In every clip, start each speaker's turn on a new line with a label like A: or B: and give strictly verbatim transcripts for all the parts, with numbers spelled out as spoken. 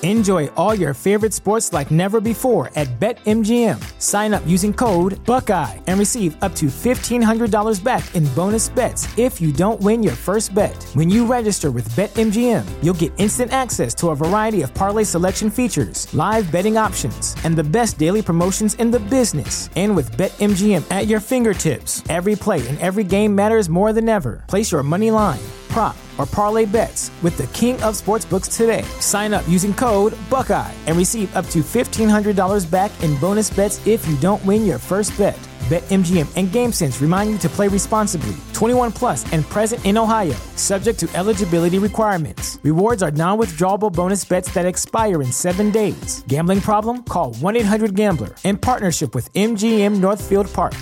A: Enjoy all your favorite sports like never before at BetMGM. Sign up using code Buckeye and receive up to fifteen hundred dollars back in bonus bets if you don't win your first bet. When you register with BetMGM, you'll get instant access to a variety of parlay selection features, live betting options, and the best daily promotions in the business. And with BetMGM at your fingertips, every play and every game matters more than ever. Place your money line, prop, or parlay bets with the king of sportsbooks today. Sign up using code Buckeye and receive up to fifteen hundred dollars back in bonus bets if you don't win your first bet. BetMGM and GameSense remind you to play responsibly. twenty-one plus and present in Ohio, subject to eligibility requirements. Rewards are non-withdrawable bonus bets that expire in seven days. Gambling problem? Call one eight hundred gambler in partnership with M G M Northfield Park.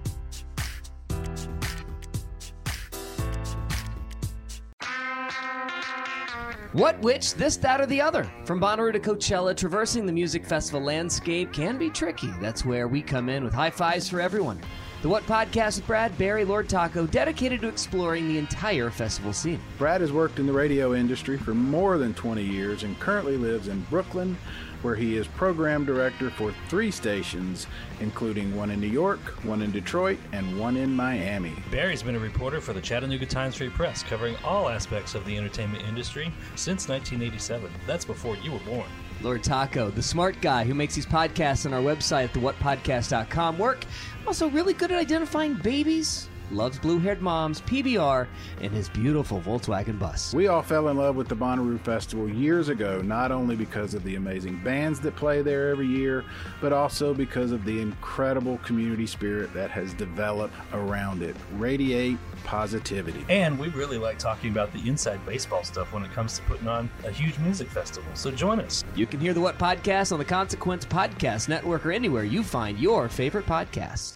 B: What, which, this, that, or the other? From Bonnaroo to Coachella, traversing the music festival landscape can be tricky. That's where we come in with high fives for everyone. The What Podcast with Brad, Barry, Lord Taco, dedicated to exploring the entire festival scene.
C: Brad has worked in the radio industry for more than twenty years and currently lives in Brooklyn, where he is program director for three stations, including one in New York, one in Detroit, and one in Miami.
D: Barry's been a reporter for the Chattanooga Times Free Press, covering all aspects of the entertainment industry since nineteen eighty-seven. That's before you were born.
B: Lord Taco, the smart guy who makes these podcasts on our website at the what podcast dot com work. Also really good at identifying babies, loves blue-haired moms, P B R, and his beautiful Volkswagen bus.
C: We all fell in love with the Bonnaroo Festival years ago, not only because of the amazing bands that play there every year, but also because of the incredible community spirit that has developed around it. Radiate positivity.
D: And we really like talking about the inside baseball stuff when it comes to putting on a huge music festival. So join us.
B: You can hear the What Podcast on the Consequence Podcast Network or anywhere you find your favorite podcasts.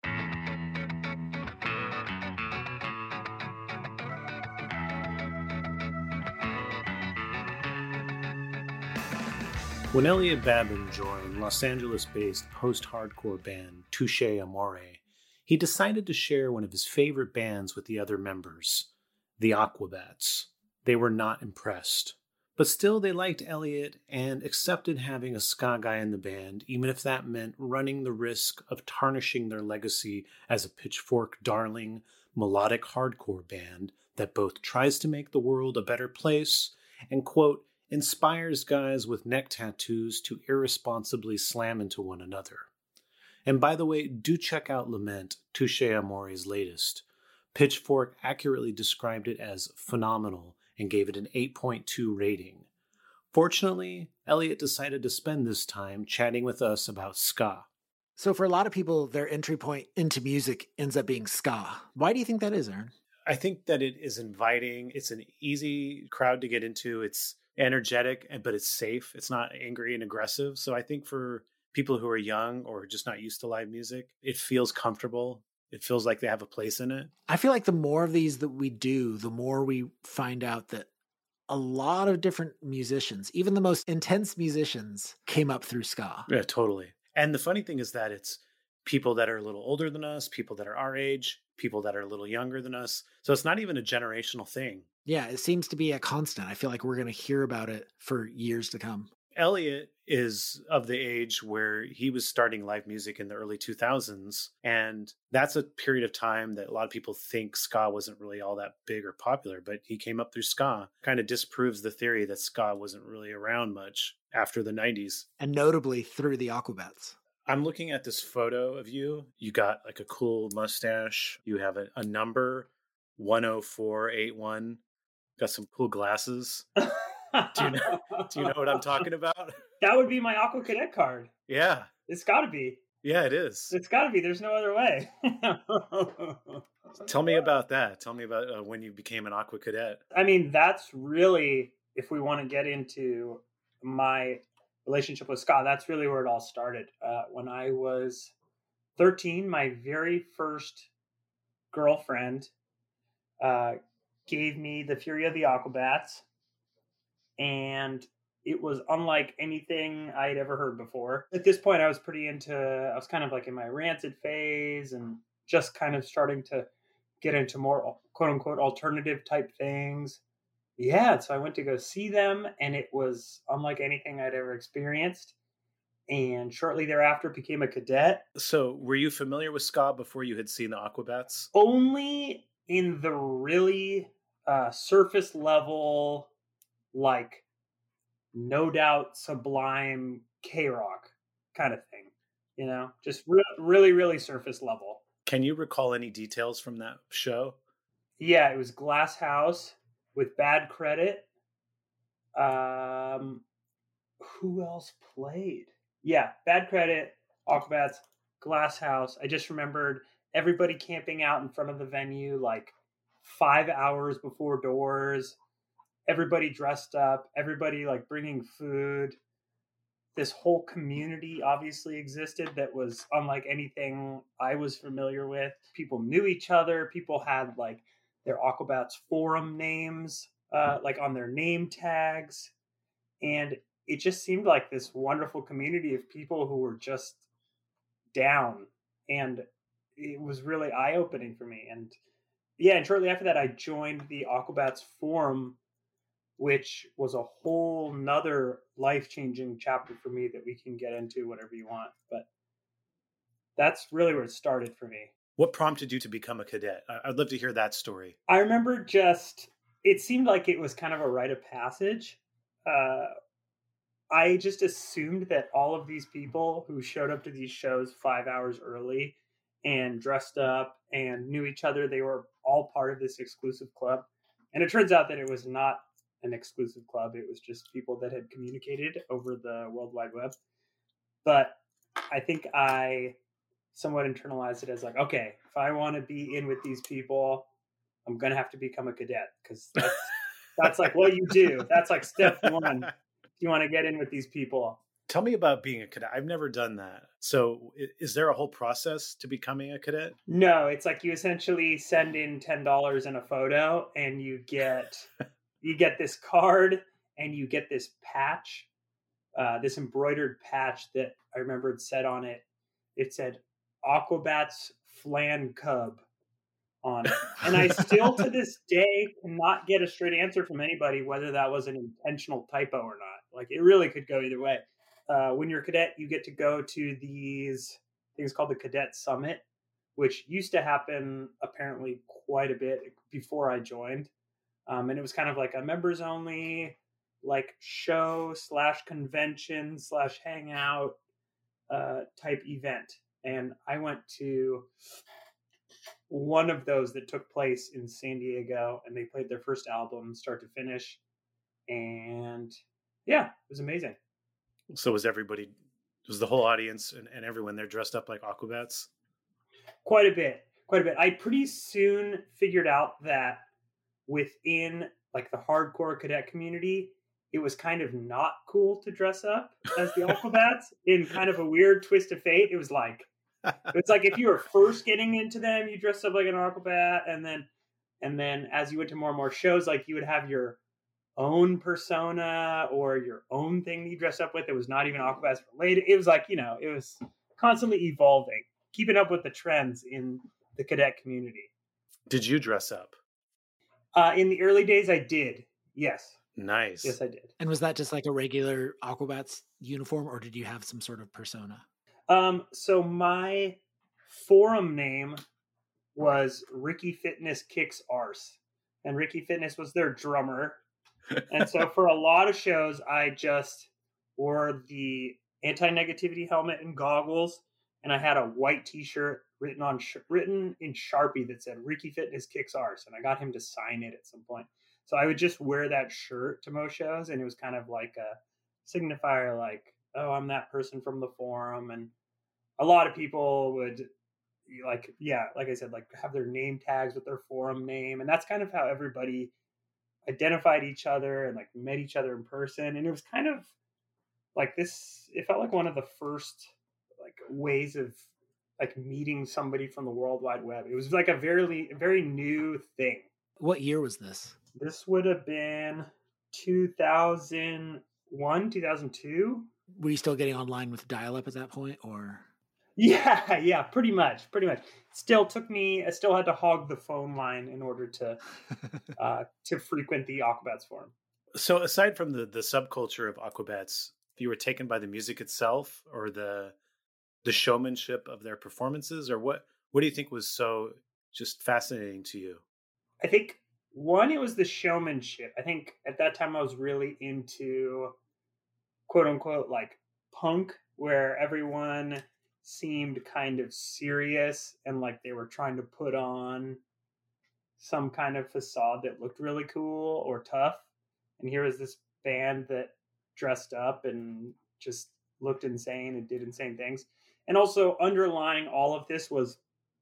E: When Elliot Babin joined Los Angeles-based post-hardcore band Touche Amore, he decided to share one of his favorite bands with the other members, the Aquabats. They were not impressed, but still they liked Elliot and accepted having a ska guy in the band, even if that meant running the risk of tarnishing their legacy as a pitchfork darling, melodic hardcore band that both tries to make the world a better place and, quote, inspires guys with neck tattoos to irresponsibly slam into one another. And by the way, do check out Lament, Touche Amore's latest. Pitchfork accurately described it as phenomenal and gave it an eight point two rating. Fortunately, Elliot decided to spend this time chatting with us about ska.
F: So for a lot of people, their entry point into music ends up being ska. Why do you think that is, Aaron?
E: I think that it is inviting. It's an easy crowd to get into. It's energetic, but it's safe. It's not angry and aggressive. So I think for people who are young or just not used to live music, it feels comfortable. It feels like they have a place in it.
F: I feel like the more of these that we do, the more we find out that a lot of different musicians, even the most intense musicians, came up through ska.
E: Yeah, totally. And the funny thing is that it's people that are a little older than us, people that are our age, people that are a little younger than us. So it's not even a generational thing.
F: Yeah, it seems to be a constant. I feel like we're going to hear about it for years to come.
E: Elliot is of the age where he was starting live music in the early two thousands. And that's a period of time that a lot of people think ska wasn't really all that big or popular, but he came up through ska. Kind of disproves the theory that ska wasn't really around much after the nineties.
F: And notably through the Aquabats.
E: I'm looking at this photo of you. You got like a cool mustache. You have a, a number, one oh four eight one. Got some cool glasses. do you know do you know what I'm talking about?
G: That would be my Aqua Cadet card.
E: Yeah.
G: It's gotta be.
E: Yeah, it is.
G: It's gotta be. There's no other way.
E: Tell me about that. Tell me about uh, when you became an Aqua Cadet.
G: I mean, that's really, if we want to get into my relationship with ska, that's really where it all started. Uh, when I was thirteen, my very first girlfriend uh, gave me the Fury of the Aquabats, and it was unlike anything I had ever heard before. At this point, I was pretty into, I was kind of like in my Rancid phase and just kind of starting to get into more quote unquote alternative type things. yeah, so I went to go see them, and it was unlike anything I'd ever experienced. And shortly thereafter became a cadet.
E: So were you familiar with ska before you had seen the Aquabats?
G: Only in the really uh, surface level, like No Doubt, Sublime, K-Rock kind of thing. You know, just re- really, really surface level.
E: Can you recall any details from that show?
G: Yeah, it was Glass House with Bad Credit. Um, who else played? Yeah, Bad Credit, Aquabats, Glass House. I just remembered everybody camping out in front of the venue like five hours before doors. Everybody dressed up. Everybody like bringing food. This whole community obviously existed that was unlike anything I was familiar with. People knew each other. People had like their Aquabats forum names, uh, like on their name tags. And it just seemed like this wonderful community of people who were just down. And it was really eye-opening for me. And yeah, and shortly after that, I joined the Aquabats forum, which was a whole nother life-changing chapter for me that we can get into whatever you want. But that's really where it started for me.
E: What prompted you to become a cadet? I'd love to hear that story.
G: I remember just, it seemed like it was kind of a rite of passage. Uh, I just assumed that all of these people who showed up to these shows five hours early and dressed up and knew each other, they were all part of this exclusive club. And it turns out that it was not an exclusive club. It was just people that had communicated over the World Wide Web. But I think I somewhat internalized it as like, okay, if I want to be in with these people, I'm going to have to become a cadet, because that's, that's like what you do. That's like step one. If you want to get in with these people.
E: Tell me about being a cadet. I've never done that. So is there a whole process to becoming a cadet?
G: No, it's like you essentially send in ten dollars and a photo, and you get you get this card, and you get this patch, uh, this embroidered patch that I remember it said on it. It said Aquabats Flan Cub on it. And I still to this day cannot get a straight answer from anybody whether that was an intentional typo or not. Like, it really could go either way. Uh, when you're a cadet, you get to go to these things called the Cadet Summit, which used to happen apparently quite a bit before I joined. Um, and it was kind of like a members only, like show slash convention slash hangout uh, type event. And I went to one of those that took place in San Diego, and they played their first album start to finish. And yeah, it was amazing.
E: So was everybody, was the whole audience and, and everyone there dressed up like Aquabats?
G: Quite a bit, quite a bit. I pretty soon figured out that within like the hardcore cadet community, it was kind of not cool to dress up as the Aquabats. In kind of a weird twist of fate. It was like, it's like if you were first getting into them, you dressed up like an Aquabat, and then, and then as you went to more and more shows, like you would have your own persona or your own thing you dress up with. It was not even Aquabats related. It was like, you know, it was constantly evolving, keeping up with the trends in the cadet community.
E: Did you dress up?
G: Uh, in the early days, I did. Yes.
E: Nice.
G: Yes, I did.
F: And was that just like a regular Aquabats uniform, or did you have some sort of persona?
G: Um, so my forum name was Ricky Fitness Kicks Arse, and Ricky Fitness was their drummer. And so for a lot of shows, I just wore the anti-negativity helmet and goggles, and I had a white t-shirt written on written in Sharpie that said Ricky Fitness Kicks Arse, and I got him to sign it at some point. So I would just wear that shirt to most shows, and it was kind of like a signifier, like, oh, I'm that person from the forum. And a lot of people would like, yeah, like I said, like have their name tags with their forum name, and that's kind of how everybody identified each other and like met each other in person. And it was kind of like this, it felt like one of the first like ways of like meeting somebody from the World Wide Web. It was like a very, very new thing.
F: What year was this?
G: This would have been two thousand one, two thousand two.
F: Were you still getting online with dial-up at that point, or?
G: Yeah, yeah, pretty much, pretty much. Still took me. I still had to hog the phone line in order to uh, to frequent the Aquabats forum.
E: So, aside from the the subculture of Aquabats, you were taken by the music itself, or the the showmanship of their performances, or what? What do you think was so just fascinating to you?
G: I think one, it was the showmanship. I think at that time I was really into quote unquote like punk, where everyone seemed kind of serious and like they were trying to put on some kind of facade that looked really cool or tough. And here was this band that dressed up and just looked insane and did insane things. And also underlying all of this was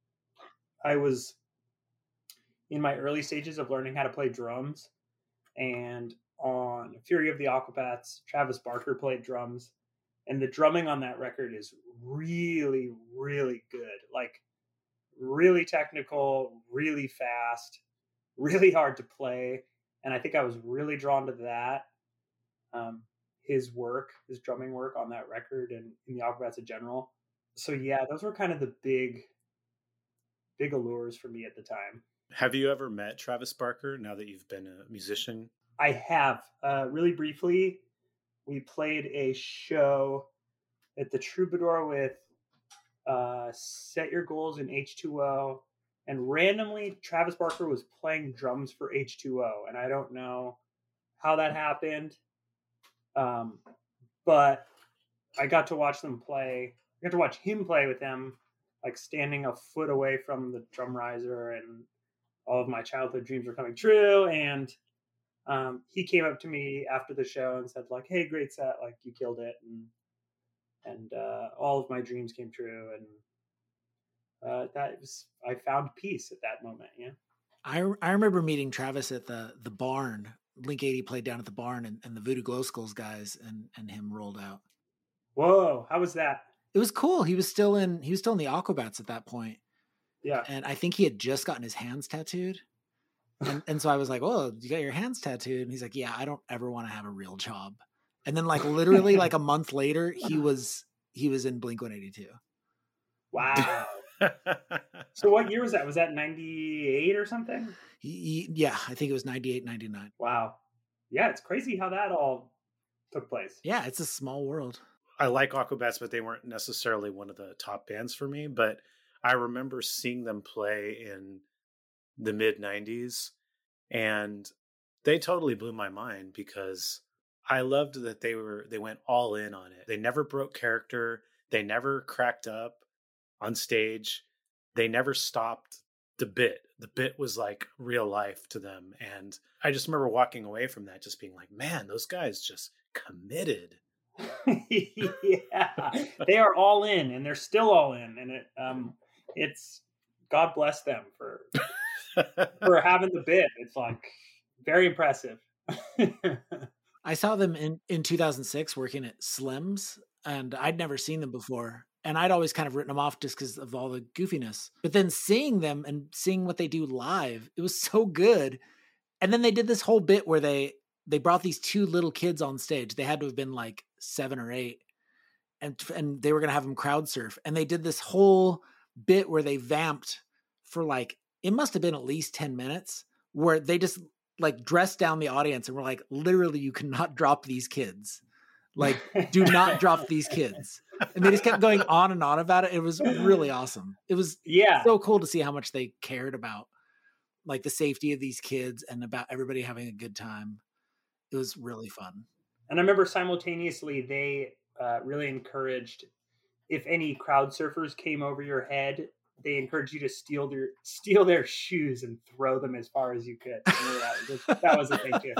G: I was in my early stages of learning how to play drums. And on Fury of the Aquabats, Travis Barker played drums. And the drumming on that record is really, really good. Like, really technical, really fast, really hard to play. And I think I was really drawn to that. Um, his work, his drumming work on that record and in the Aquabats in general. So yeah, those were kind of the big, big allures for me at the time.
E: Have you ever met Travis Barker now that you've been a musician?
G: I have. Uh, really briefly, we played a show at the Troubadour with uh, Set Your Goals in H two O. And randomly, Travis Barker was playing drums for H two O. And I don't know how that happened. Um, but I got to watch them play. I got to watch him play with them, like standing a foot away from the drum riser, and all of my childhood dreams were coming true. And um, he came up to me after the show and said, like, "Hey, great set. Like, you killed it." And, and uh, all of my dreams came true. And uh, that was, I found peace at that moment. Yeah.
F: I, I remember meeting Travis at the, the barn. Blink eighty played down at the barn, and, and the Voodoo Glow Skulls guys and, and him rolled out.
G: Whoa. How was that?
F: It was cool. He was still in, he was still in the Aquabats at that point.
G: Yeah.
F: And I think he had just gotten his hands tattooed. And, and so I was like, "Oh, you got your hands tattooed?" And he's like, "Yeah, I don't ever want to have a real job." And then like literally like a month later, he was, he was in Blink one eighty-two.
G: Wow. So what year was that? Was that ninety-eight or something?
F: He, he, yeah, I think it was ninety-eight, ninety-nine.
G: Wow. Yeah, it's crazy how that all took place.
F: Yeah, it's a small world.
E: I like Aquabats, but they weren't necessarily one of the top bands for me. But I remember seeing them play in the mid nineties, and they totally blew my mind because I loved that they were they went all in on it. They never broke character. They never cracked up on stage. They never stopped the bit. The bit was like real life to them. And I just remember walking away from that just being like, man, those guys just committed.
G: Yeah, they are all in, and they're still all in. And it, um, it's, God bless them for, for having the bit. It's like very impressive.
F: I saw them in, in two thousand six working at Slim's, and I'd never seen them before. And I'd always kind of written them off just because of all the goofiness. But then seeing them and seeing what they do live, it was so good. And then they did this whole bit where they they brought these two little kids on stage. They had to have been like seven or eight. And, and they were going to have them crowd surf. And they did this whole bit where they vamped for like, it must have been at least ten minutes, where they just like dressed down the audience and were like, literally, you cannot drop these kids. Like, do not drop these kids. And they just kept going on and on about it. It was really awesome. It was
G: yeah,
F: so cool to see how much they cared about like the safety of these kids and about everybody having a good time. It was really fun.
G: And I remember simultaneously they uh, really encouraged, if any crowd surfers came over your head, they encouraged you to steal their steal their shoes and throw them as far as you could. That was, that was the thing too.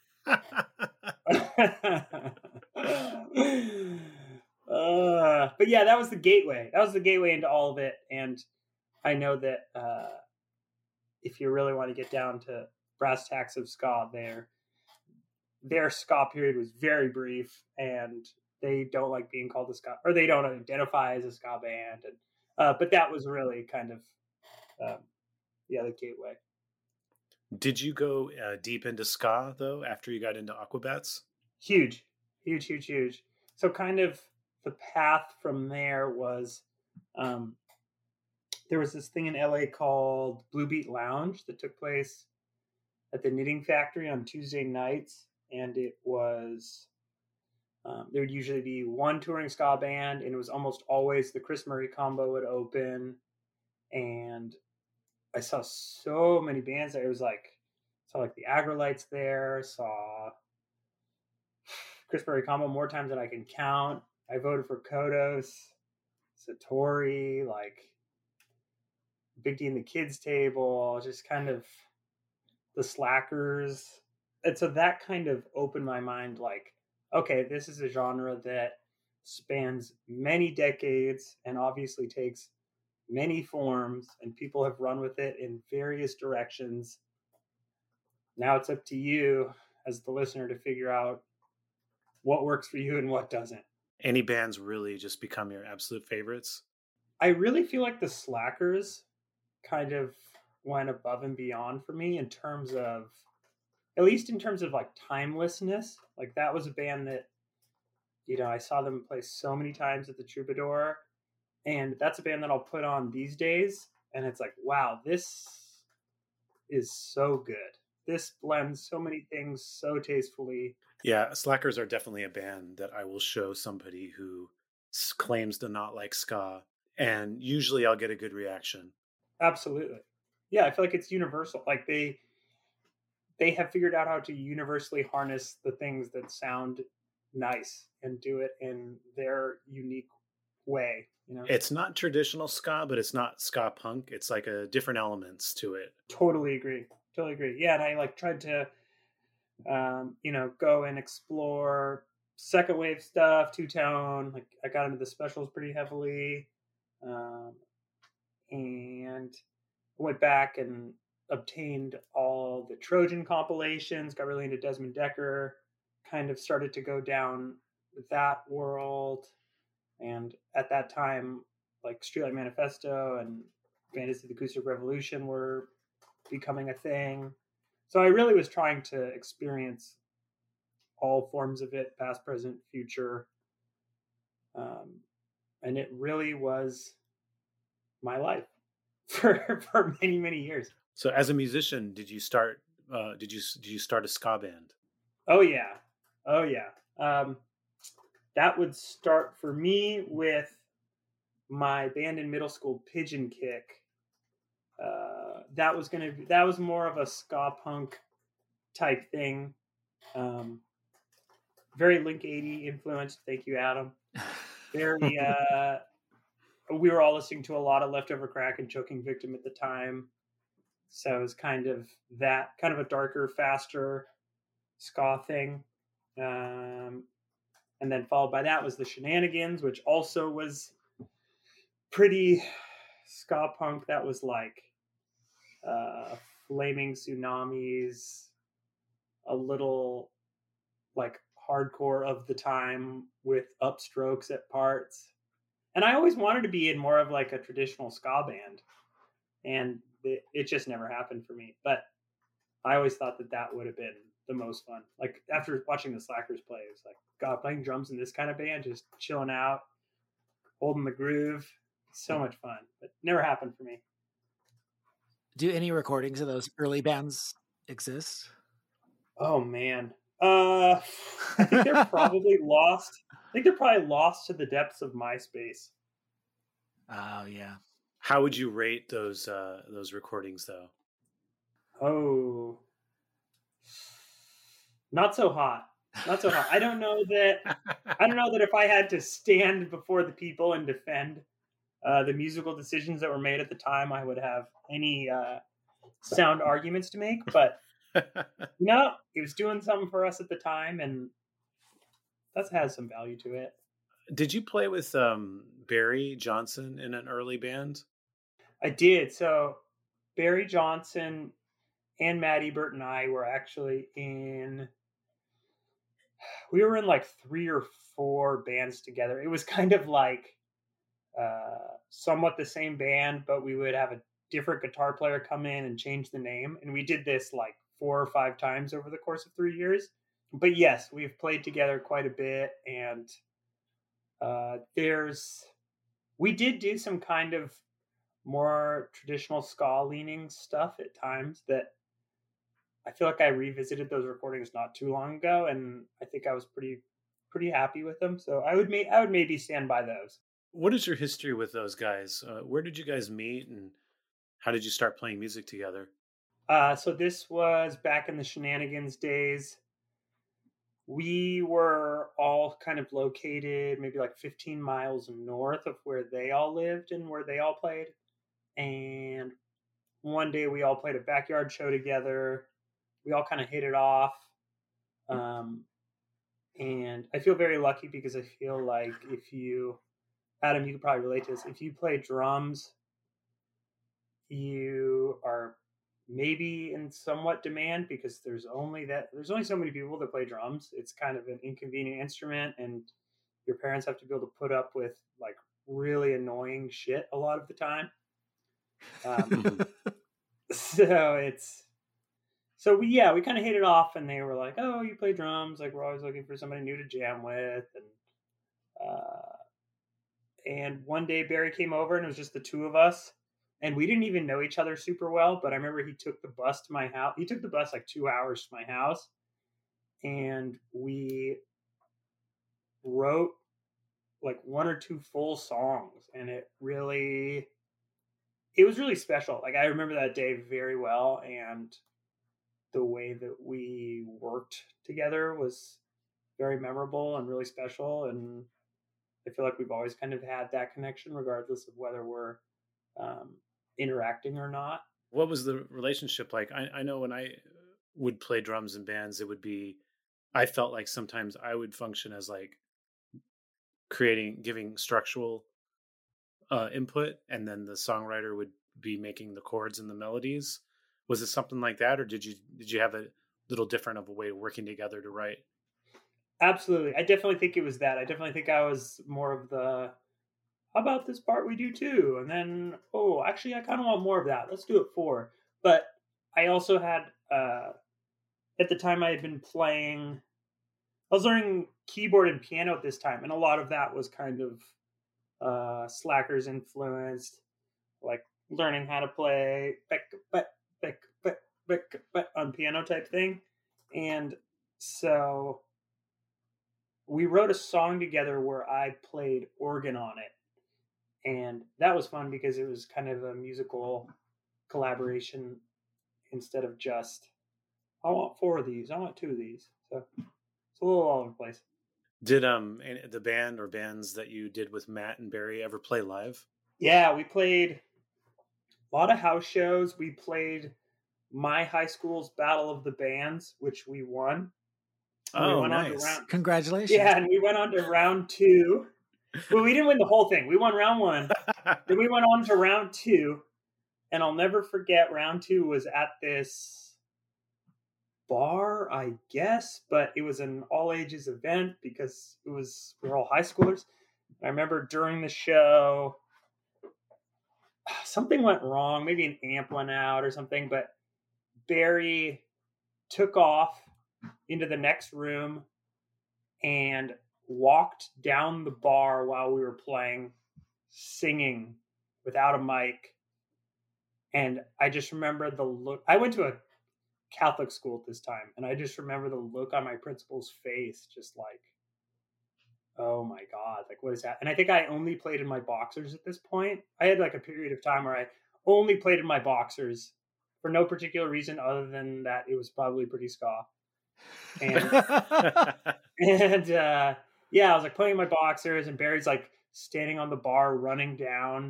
G: uh, but yeah, that was the gateway. That was the gateway into all of it. And I know that uh, if you really want to get down to brass tacks of ska, their their ska period was very brief, and they don't like being called a ska, or they don't identify as a ska band. And uh, but that was really kind of um, yeah, the gateway.
E: Did you go uh, deep into ska, though, after you got into Aquabats?
G: Huge, huge, huge, huge. So kind of the path from there was Um, there was this thing in L A called Blue Beat Lounge that took place at the Knitting Factory on Tuesday nights, and it was um, there would usually be one touring ska band, and it was almost always the Chris Murray combo would open, and I saw so many bands there. It was like saw like the Agrolites there, saw Chris Murray combo more times than I can count. I voted for Kodos, Satori, like Big D and the Kids Table, just kind of the Slackers. And so that kind of opened my mind, like, okay, this is a genre that spans many decades and obviously takes many forms, and people have run with it in various directions. Now it's up to you as the listener to figure out what works for you and what doesn't.
E: Any bands really just become your absolute favorites?
G: I really feel like the Slackers kind of went above and beyond for me in terms of, at least in terms of like timelessness. Like that was a band that, you know, I saw them play so many times at the Troubadour, and that's a band that I'll put on these days. And it's like, wow, this is so good. This blends so many things so tastefully.
E: Yeah, Slackers are definitely a band that I will show somebody who claims to not like ska, and usually I'll get a good reaction.
G: Absolutely. Yeah, I feel like it's universal. Like they they have figured out how to universally harness the things that sound nice and do it in their unique way. You know,
E: it's not traditional ska, but it's not ska punk. It's like a different elements to it.
G: Totally agree. Totally agree. Yeah, and I like tried to, um, you know, go and explore second wave stuff, two tone. Like I got into the specials pretty heavily, um, and went back and obtained all the Trojan compilations. Got really into Desmond Decker. Kind of started to go down that world. And at that time, like Streetlight Manifesto and Bandits of the Acoustic Revolution were becoming a thing. So I really was trying to experience all forms of it, past, present, future. Um, and it really was my life for for many, many years.
E: So as a musician, did you start, uh, did you, did you start a ska band?
G: Oh yeah. Oh yeah. Um, That would start for me with my band in middle school, Pigeon Kick. Uh, that was gonna be, that was more of a ska punk type thing. Um, very Link eighty influenced. Thank you, Adam. Very. Uh, we were all listening to a lot of Leftover Crack and Choking Victim at the time, so it was kind of that kind of a darker, faster ska thing. Um, And then followed by that was the Shenanigans, which also was pretty ska punk. That was like uh, Flaming Tsunamis, a little like hardcore of the time with upstrokes at parts. And I always wanted to be in more of like a traditional ska band. And it, it just never happened for me. But I always thought that that would have been the most fun. Like after watching the Slackers play, it was like, God, playing drums in this kind of band, just chilling out, holding the groove, so much fun. But never happened for me.
F: Do any recordings of those early bands exist?
G: Oh man, uh, I think they're probably lost. I think they're probably lost to the depths of MySpace.
F: Oh yeah.
E: How would you rate those uh, those recordings, though?
G: Oh, not so hot. Not so hot. I don't know that. I don't know that if I had to stand before the people and defend uh, the musical decisions that were made at the time, I would have any uh, sound arguments to make. But no, it was doing something for us at the time, and that has some value to it.
E: Did you play with um, Barry Johnson in an early band?
G: I did. So Barry Johnson and Matt Ebert and I were actually in. We were in like three or four bands together. It was kind of like uh, somewhat the same band, but we would have a different guitar player come in and change the name. And we did this like four or five times over the course of three years. But yes, we've played together quite a bit. And uh, there's we did do some kind of more traditional ska leaning stuff at times that I feel like I revisited those recordings not too long ago, and I think I was pretty pretty happy with them. So I would may I would maybe stand by those.
E: What is your history with those guys? Uh, where did you guys meet, and how did you start playing music together?
G: Uh, so this was back in the Shenanigans days. We were all kind of located maybe like fifteen miles north of where they all lived and where they all played. And one day we all played a backyard show together. We all kind of hit it off. Um, and I feel very lucky because I feel like if you, Adam, you could probably relate to this. If you play drums, you are maybe in somewhat demand because there's only that there's only so many people that play drums. It's kind of an inconvenient instrument, and your parents have to be able to put up with like really annoying shit a lot of the time. Um, so it's so we yeah we kind of hit it off, and they were like, oh, you play drums, like we're always looking for somebody new to jam with. And uh and one day Barry came over and it was just the two of us. And we didn't even know each other super well, but I remember he took the bus to my house. He took the bus like two hours to my house, and we wrote like one or two full songs. And it really, it was really special. Like I remember that day very well, and the way that we worked together was very memorable and really special. And I feel like we've always kind of had that connection, regardless of whether we're um, interacting or not.
E: What was the relationship like? I, I know when I would play drums in bands, it would be, I felt like sometimes I would function as like creating, giving structural uh, input, and then the songwriter would be making the chords and the melodies. Was it something like that, or did you did you have a little different of a way of working together to write?
G: Absolutely. I definitely think it was that. I definitely think I was more of the, how about this part we do too? And then, oh, actually, I kind of want more of that. Let's do it four. But I also had, uh, at the time I had been playing, I was learning keyboard and piano at this time. And a lot of that was kind of uh, Slackers influenced, like learning how to play beck, beck, beck, beck, beck, beck on piano type thing. And so we wrote a song together where I played organ on it. And that was fun because it was kind of a musical collaboration instead of just, I want four of these, I want two of these. So it's a little all over the place.
E: Did um the band or bands that you did with Matt and Barry ever play live?
G: Yeah, we played a lot of house shows. We played my high school's Battle of the Bands, which we won.
E: Oh,
G: we went
E: nice.
G: on to round,
F: Congratulations.
G: Yeah, and we went on to round two. Well, we didn't win the whole thing. We won round one. Then we went on to round two. And I'll never forget, round two was at this bar, I guess, but it was an all ages event because it was, we were all high schoolers. I remember during the show, something went wrong. Maybe an amp went out or something, but Barry took off into the next room and walked down the bar while we were playing, singing without a mic. And I just remember the look. I went to a Catholic school at this time, and I just remember the look on my principal's face, just like, oh my God, like what is that? And I think I only played in my boxers at this point. I had like a period of time where I only played in my boxers for no particular reason other than that it was probably pretty ska. And, and uh, yeah, I was like playing in my boxers, and Barry's like standing on the bar running down.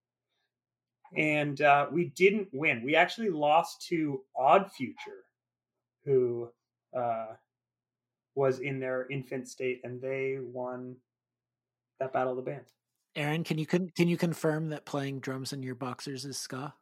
G: And uh, we didn't win. We actually lost to Odd Future, who uh, was in their infant state, and they won that Battle of the Bands.
F: Aaron, can you can, can you confirm that playing drums in your boxers is ska?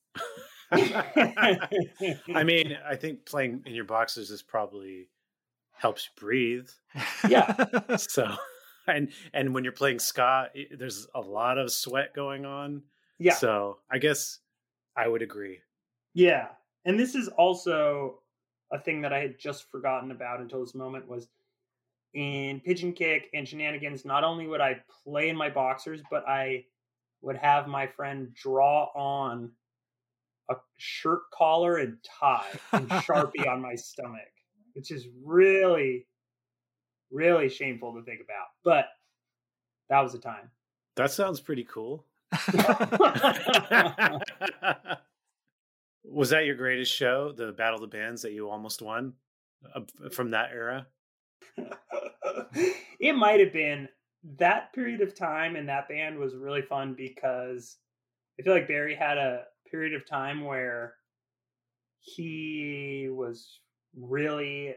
E: I mean, I think playing in your boxers is probably helps you breathe.
G: Yeah.
E: So, and and when you're playing ska, there's a lot of sweat going on.
G: Yeah.
E: So I guess I would agree.
G: Yeah. And this is also a thing that I had just forgotten about until this moment was in Pigeon Kick and Shenanigans, not only would I play in my boxers, but I would have my friend draw on a shirt collar and tie and Sharpie on my stomach, which is really, really shameful to think about. But that was a time.
E: That sounds pretty cool. Was that your greatest show, the Battle of the Bands that you almost won uh, from that era?
G: It might have been. That period of time and that band was really fun because I feel like Barry had a period of time where he was really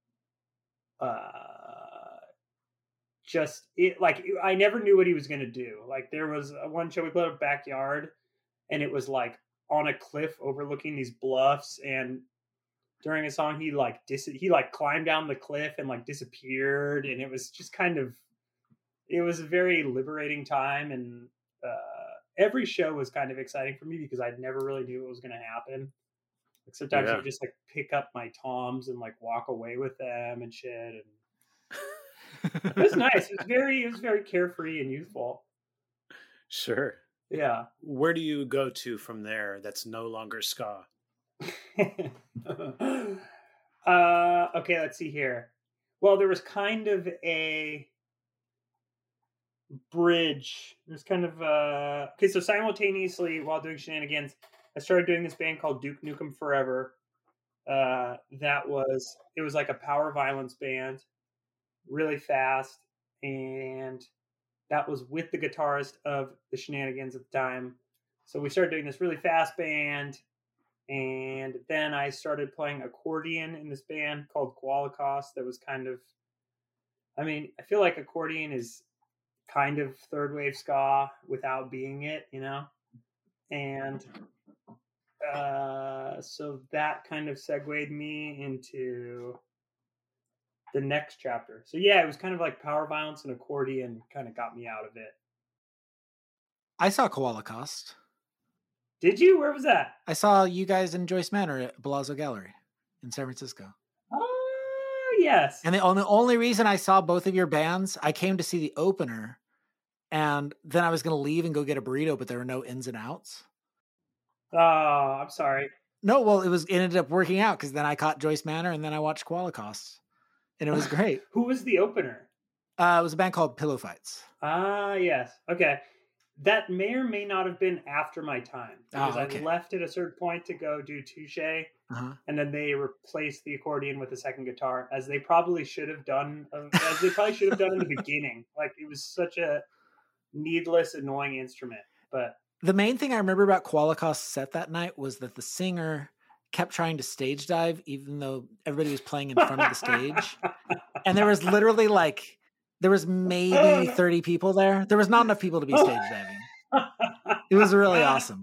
G: uh just it like I never knew what he was going to do. Like there was a one show we played at Backyard and it was like on a cliff overlooking these bluffs, and during a song he like dis- he like climbed down the cliff and like disappeared, and it was just kind of it was a very liberating time, and uh every show was kind of exciting for me because I never really knew what was going to happen. Like sometimes yeah. you just like pick up my toms and like walk away with them and shit, and it was nice. It was very it was very carefree and youthful.
E: Sure.
G: Yeah.
E: Where do you go to from there that's no longer ska?
G: uh okay, let's see here. Well, there was kind of a bridge. There's kind of uh okay, so simultaneously while doing Shenanigans, I started doing this band called Duke Nukem Forever. Uh that was it was like a power violence band, really fast, and that was with the guitarist of the Shenanigans at the time. So we started doing this really fast band, and then I started playing accordion in this band called Koalacost that was kind of, I mean, I feel like accordion is kind of third wave ska without being it, you know? And uh, so that kind of segued me into the next chapter. So yeah, it was kind of like power violence and accordion kind of got me out of it.
F: I saw Koalacost.
G: Did you? Where was that?
F: I saw you guys in Joyce Manor at Palazzo Gallery in San Francisco.
G: Oh, yes.
F: And the only, only reason I saw both of your bands, I came to see the opener, and then I was going to leave and go get a burrito, but there were no ins and outs.
G: Oh, I'm sorry.
F: No, well, it was it ended up working out because then I caught Joyce Manor and then I watched Koalacost, and it was great.
G: Who was the opener?
F: Uh, it was a band called Pillow Fights.
G: Ah, yes. Okay. That may or may not have been after my time because
F: oh, okay.
G: I left at a certain point to go do Touche,
F: uh-huh.
G: and then they replaced the accordion with a second guitar, as they probably should have done. Uh, as they probably should have done in the beginning. Like it was such a needless, annoying instrument. But
F: the main thing I remember about Koalacost's set that night was that the singer kept trying to stage dive, even though everybody was playing in front of the stage, and there was literally like. There was maybe thirty people there. There was not enough people to be stage diving. It was really awesome.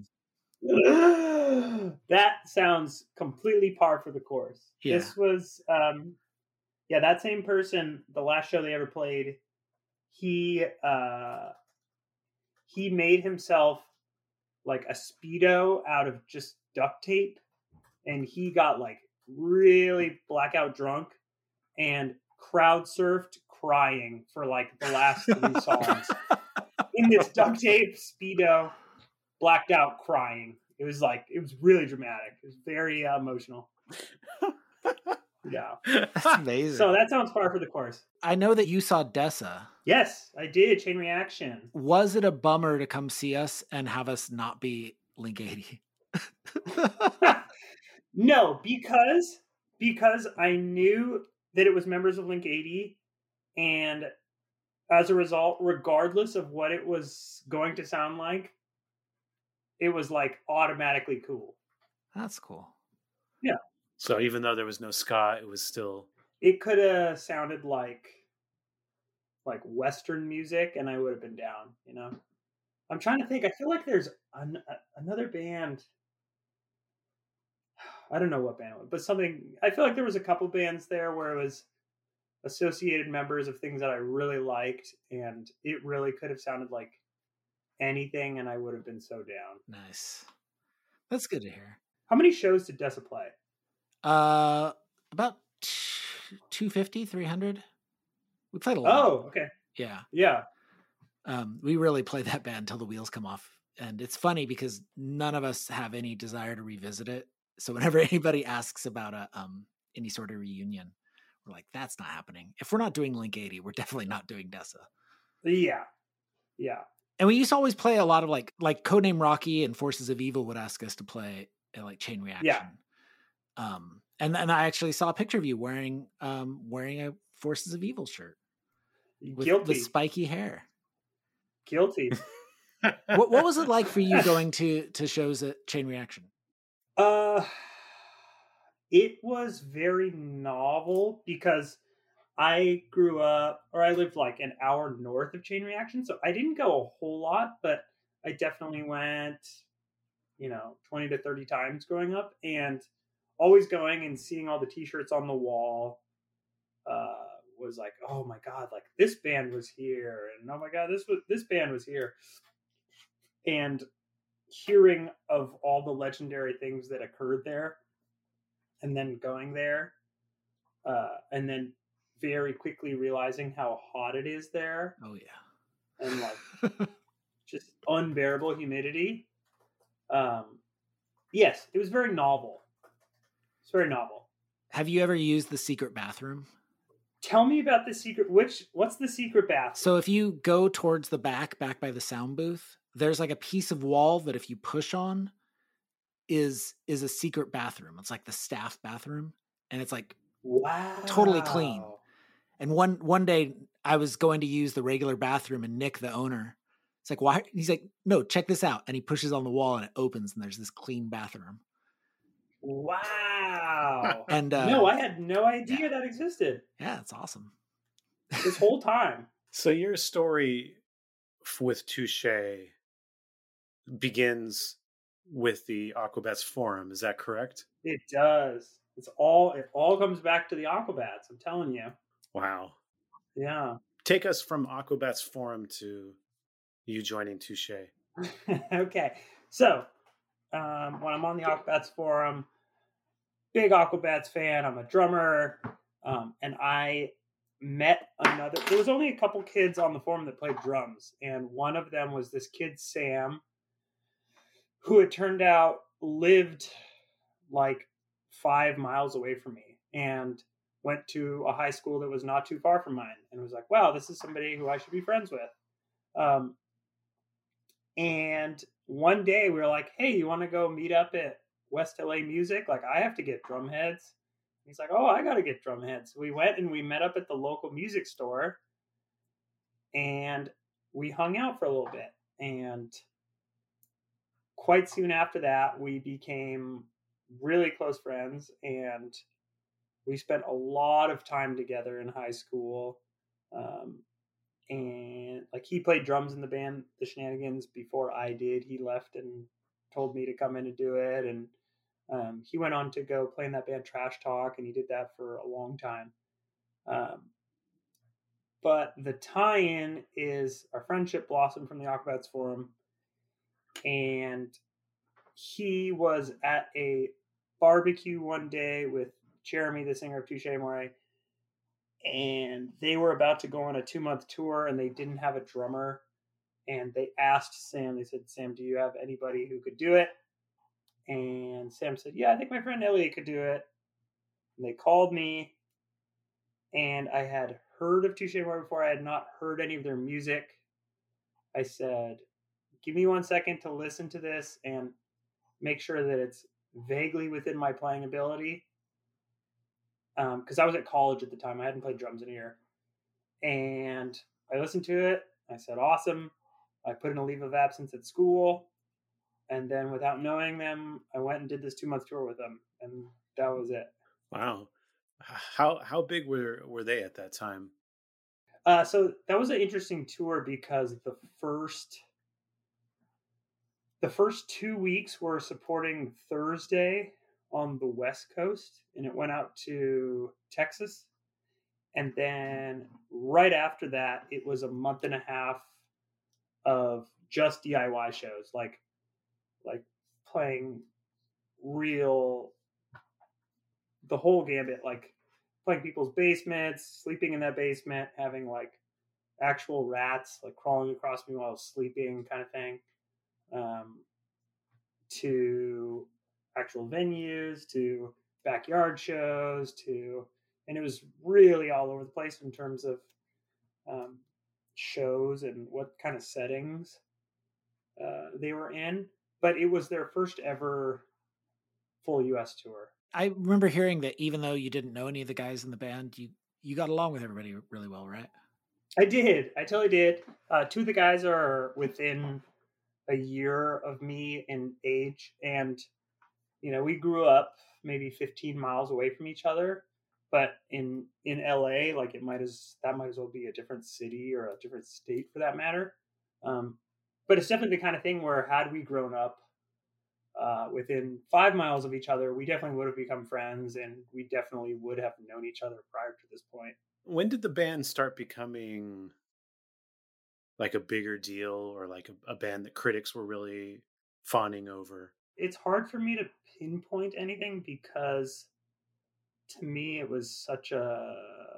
G: That sounds completely par for the course. Yeah. This was, um, yeah, that same person, the last show they ever played, he, uh, he made himself like a Speedo out of just duct tape. And he got like really blackout drunk and crowd surfed crying for like the last three songs in this duct tape Speedo, blacked out crying. It was like, it was really dramatic. It was very uh, emotional. Yeah.
F: That's amazing.
G: So that sounds par for the course.
F: I know that you saw Dessa.
G: Yes, I did. Chain Reaction.
F: Was it a bummer to come see us and have us not be Link eighty?
G: No, because, because I knew that it was members of Link eighty. And as a result, regardless of what it was going to sound like, it was like automatically cool.
F: That's cool.
G: Yeah.
E: So even though there was no ska, it was still...
G: It could have sounded like like Western music, and I would have been down, you know? I'm trying to think. I feel like there's an, another band. I don't know what band it was, but something... I feel like there was a couple bands there where it was associated members of things that I really liked, and it really could have sounded like anything, and I would have been so down.
F: Nice. That's good to hear.
G: How many shows did Dessa play?
F: Uh, about two fifty, three hundred. We played a lot.
G: Oh, okay.
F: Yeah.
G: Yeah.
F: Um, we really play that band until the wheels come off. And it's funny because none of us have any desire to revisit it. So whenever anybody asks about a um, any sort of reunion, we're like, that's not happening. If we're not doing Link eighty, we're definitely not doing Dessa.
G: Yeah. Yeah.
F: And we used to always play a lot of like like Codename Rocky and Forces of Evil would ask us to play uh, like Chain Reaction.
G: Yeah.
F: Um, and and I actually saw a picture of you wearing um wearing a Forces of Evil shirt with
G: Guilty.
F: the spiky hair.
G: Guilty.
F: what what was it like for you going to to shows at Chain Reaction?
G: Uh, it was very novel because I grew up, or I lived like an hour north of Chain Reaction, so I didn't go a whole lot, but I definitely went, you know, twenty to thirty times growing up, and always going and seeing all the t-shirts on the wall uh, was like, oh my God, like this band was here, and oh my God, this was this band was here. And hearing of all the legendary things that occurred there, and then going there, uh, and then very quickly realizing how hot it is there.
F: Oh yeah.
G: And like just unbearable humidity. Um, yes, it was very novel. It's very novel.
F: Have you ever used the secret bathroom?
G: Tell me about the secret. Which, what's the secret bathroom?
F: So if you go towards the back, back by the sound booth, there's like a piece of wall that if you push on is, is a secret bathroom. It's like the staff bathroom. And it's like
G: wow,
F: totally clean. And one, one day I was going to use the regular bathroom and Nick, the owner, it's like, why? He's like, no, check this out. And he pushes on the wall and it opens and there's this clean bathroom.
G: Wow.
F: And uh,
G: no, I had no idea
F: yeah.
G: that existed.
F: Yeah, it's awesome.
G: This whole time.
E: So your story with Touche begins with the Aquabats forum. Is that correct?
G: It does. It's all, it all comes back to the Aquabats. I'm telling you.
E: Wow.
G: Yeah.
E: Take us from Aquabats forum to you joining Touche.
G: Okay. So, um, when I'm on the Aquabats forum, big Aquabats fan, I'm a drummer, um, and I met another, there was only a couple kids on the forum that played drums, and one of them was this kid, Sam, who it turned out lived like five miles away from me, and went to a high school that was not too far from mine, and was like, wow, this is somebody who I should be friends with. Um, and one day we were like, hey, you want to go meet up at West L A Music? Like, I have to get drum heads. He's like, oh, I got to get drum heads. We went and we met up at the local music store, and we hung out for a little bit. And quite soon after that, we became really close friends, and we spent a lot of time together in high school. Um, and like, he played drums in the band, The Shenanigans, before I did. He left and told me to come in and do it. And um, he went on to go play in that band Trash Talk, and he did that for a long time. Um, but the tie-in is our friendship blossomed from the Aquabats forum, and he was at a barbecue one day with Jeremy, the singer of Touche Amore, and they were about to go on a two-month tour, and they didn't have a drummer. And they asked Sam, they said, Sam, do you have anybody who could do it? And Sam said, yeah, I think my friend Elliot could do it. And they called me, and I had heard of Touche Amore before. I had not heard any of their music. I said, give me one second to listen to this and make sure that it's vaguely within my playing ability. Because um, I was at college at the time. I hadn't played drums in a year. And I listened to it. I said, awesome. I put in a leave of absence at school. And then without knowing them, I went and did this two-month tour with them. And that was it.
E: Wow. How how big were, were they at that time?
G: Uh, so that was an interesting tour because the first... The first two weeks were supporting Thursday on the West Coast, and it went out to Texas. And then right after that, it was a month and a half of just D I Y shows, like like playing real, the whole gambit, like playing people's basements, sleeping in that basement, having like actual rats like crawling across me while I was sleeping, kind of thing. Um, to actual venues, to backyard shows, to, and it was really all over the place in terms of um, shows and what kind of settings uh, they were in. But it was their first ever full U S tour.
F: I remember hearing that even though you didn't know any of the guys in the band, you you got along with everybody really well, right?
G: I did. I totally did. Uh, two of the guys are within a year of me in age, and you know, we grew up maybe fifteen miles away from each other. But in in L A, like it might as that might as well be a different city or a different state for that matter. Um, but it's definitely the kind of thing where had we grown up uh, within five miles of each other, we definitely would have become friends, and we definitely would have known each other prior to this point.
E: When did the band start becoming like a bigger deal, or like a, a band that critics were really fawning over?
G: It's hard for me to pinpoint anything because to me it was such a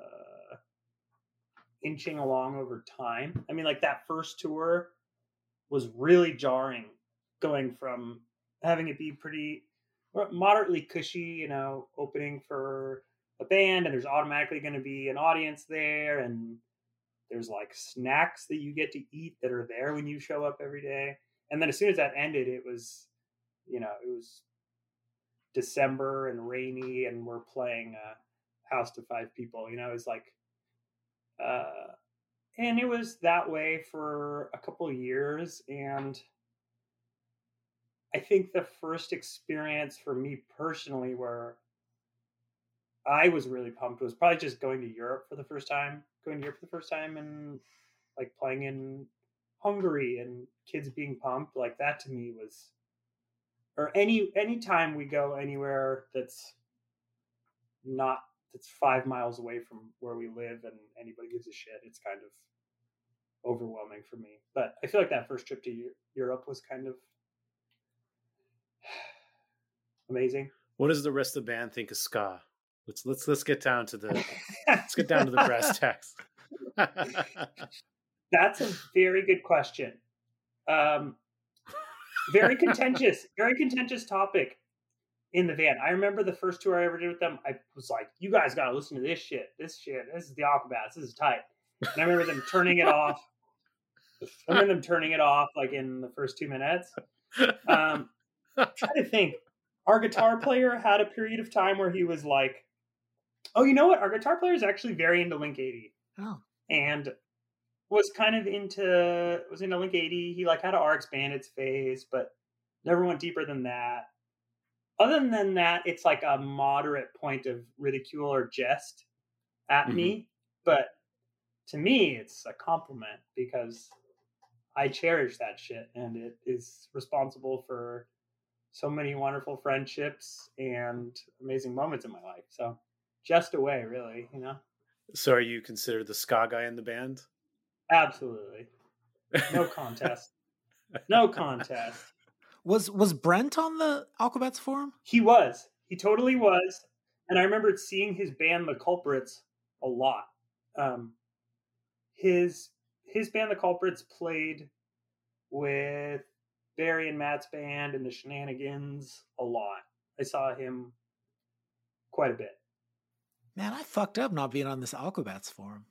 G: inching along over time. I mean, like that first tour was really jarring, going from having it be pretty moderately cushy, you know, opening for a band, and there's automatically going to be an audience there, and there's like snacks that you get to eat that are there when you show up every day. And then as soon as that ended, it was, you know, it was December and rainy, and we're playing a house to five people, you know, it was like, uh, and it was that way for a couple of years. And I think the first experience for me personally where I was really pumped was probably just going to Europe for the first time, going to Europe for the first time and like playing in Hungary and kids being pumped. Like that to me was, or any, any time we go anywhere that's not, that's five miles away from where we live and anybody gives a shit, it's kind of overwhelming for me. But I feel like that first trip to Europe was kind of amazing.
E: What does the rest of the band think of ska? Let's let's let's get down to the let's get down to the brass tacks.
G: That's a very good question. Um, very contentious, very contentious topic in the van. I remember the first tour I ever did with them. I was like, "You guys got to listen to this shit. This shit. This is the Aquabats. This is tight." And I remember them turning it off. I remember them turning it off like in the first two minutes. Um, I'm trying to think. Our guitar player had a period of time where he was like, oh, you know what? Our guitar player is actually very into Link eighty.
F: Oh.
G: And was kind of into, was into Link eighty. He like had an R X Bandits phase, but never went deeper than that. Other than that, it's like a moderate point of ridicule or jest at mm-hmm. me. But to me, it's a compliment because I cherish that shit, and it is responsible for so many wonderful friendships and amazing moments in my life. So just away, really, you know?
E: So are you considered the ska guy in the band?
G: Absolutely. No contest. No contest.
F: Was was Brent on the Aquabats forum?
G: He was. He totally was. And I remember seeing his band, The Culprits, a lot. Um, his his band, The Culprits, played with Barry and Matt's band and the Shenanigans a lot. I saw him quite a bit.
F: Man, I fucked up not being on this Aquabats forum.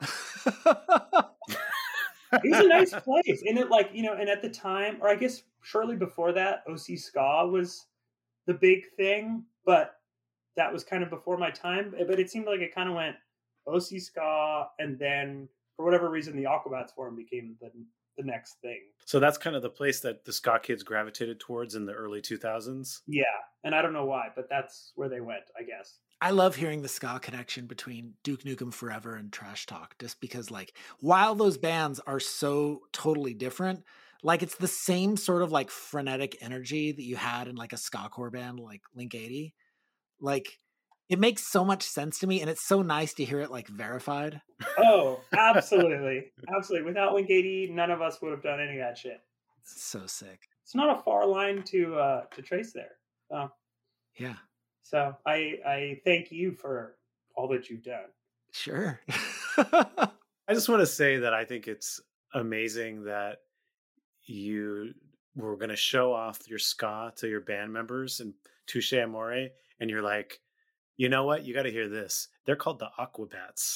G: It was a nice place. And it like, you know, and at the time, or I guess shortly before that, O C Ska was the big thing, but that was kind of before my time. But it seemed like it kind of went O C Ska, and then for whatever reason, the Aquabats forum became the the next thing.
E: So that's kind of the place that the ska kids gravitated towards in the early two thousands.
G: Yeah. And I don't know why, but that's where they went, I guess.
F: I love hearing the ska connection between Duke Nukem Forever and Trash Talk, just because like, while those bands are so totally different, like it's the same sort of like frenetic energy that you had in like a ska core band, like Link eighty. Like it makes so much sense to me, and it's so nice to hear it like verified.
G: Oh, absolutely. Absolutely. Without Link eighty, none of us would have done any of that shit.
F: It's so sick.
G: It's not a far line to uh, to trace there. So,
F: yeah.
G: So I I thank you for all that you've done.
F: Sure.
E: I just want to say that I think it's amazing that you were going to show off your ska to your band members and Touche Amore, and you're like, you know what? You got to hear this. They're called the Aquabats.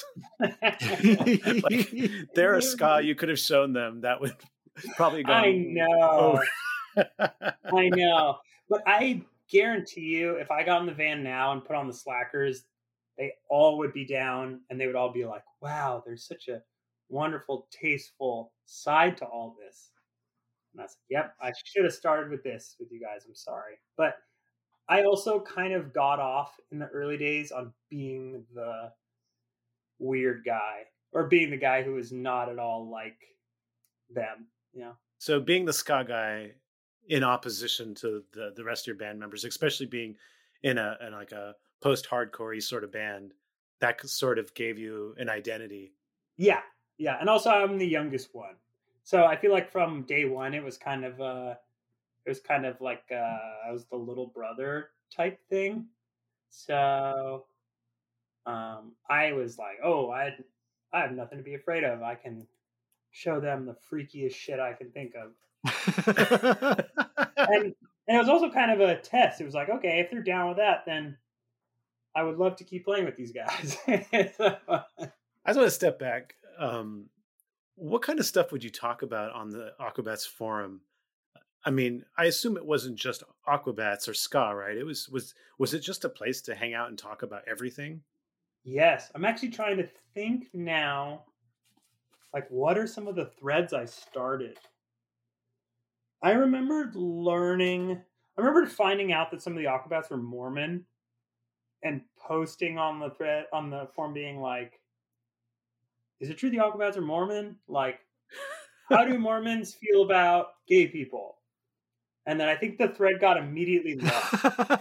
E: Like, they're a ska you could have shown them that would probably go.
G: I know. I know. But I guarantee you, if I got in the van now and put on the Slackers, they all would be down and they would all be like, wow, there's such a wonderful, tasteful side to all this. And I was like, yep, I should have started with this with you guys. I'm sorry. But I also kind of got off in the early days on being the weird guy or being the guy who is not at all like them. Yeah.
E: So being the ska guy in opposition to the, the rest of your band members, especially being in a in like a post-hardcore sort of band, that sort of gave you an identity.
G: Yeah. Yeah. And also I'm the youngest one. So I feel like from day one, it was kind of, uh, it was kind of like, uh, I was the little brother type thing. So, um, I was like, oh, I, I have nothing to be afraid of. I can show them the freakiest shit I can think of. and, and it was also kind of a test. It was like, okay, if they're down with that, then I would love to keep playing with these guys. So,
E: I just want to step back. Um, what kind of stuff would you talk about on the Aquabats forum? I mean, I assume it wasn't just Aquabats or ska, right? It was was was it just a place to hang out and talk about everything?
G: Yes, I'm actually trying to think now. Like, what are some of the threads I started? I remember learning. I remember finding out that some of the Aquabats were Mormon, and posting on the thread on the forum, being like, is it true the Aquabats are Mormon? Like, how do Mormons feel about gay people? And then I think the thread got immediately lost.